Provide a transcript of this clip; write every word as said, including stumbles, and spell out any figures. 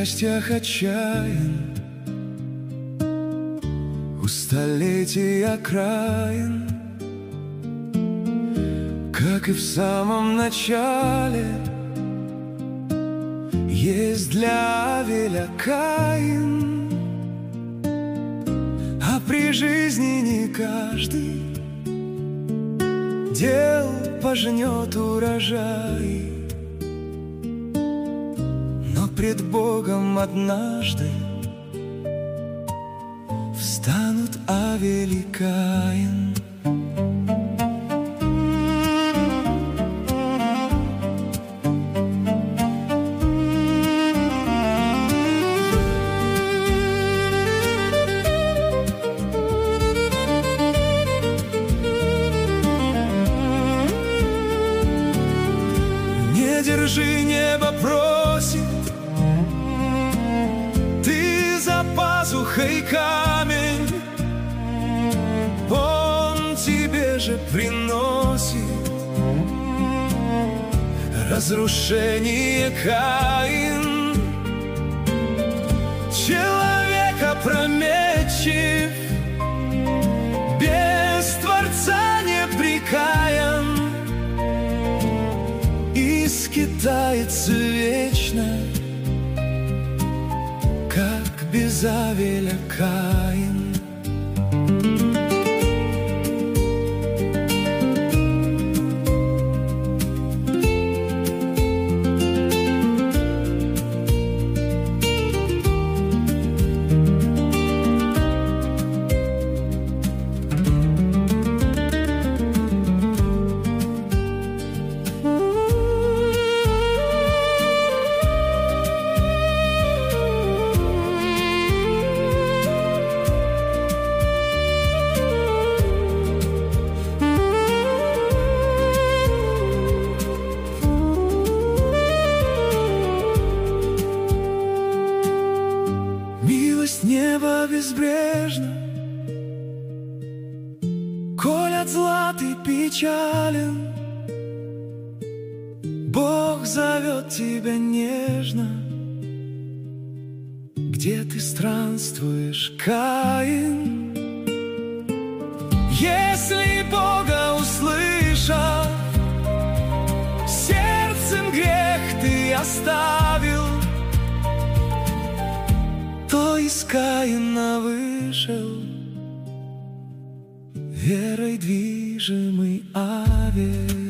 счастьях отчаян, у столетий окраин, как и в самом начале, есть для Авеля Каин. А при жизни не каждый дел пожнет урожай, но пред Богом однажды встанут Авель и Каин. Не держи, небо просит, ты за пазухой камень, он тебе же приносит разрушение. Каин, человек опрометчив, без Творца непрекаян, и скитается вечно, как без Авеля Каин. Милость неба безбрежна, коль от зла ты печален, Бог зовет тебя нежно, где ты странствуешь, Каин. Если Бога услышав, сердцем грех ты оставил, то из Каина вышел верой движимый Авель.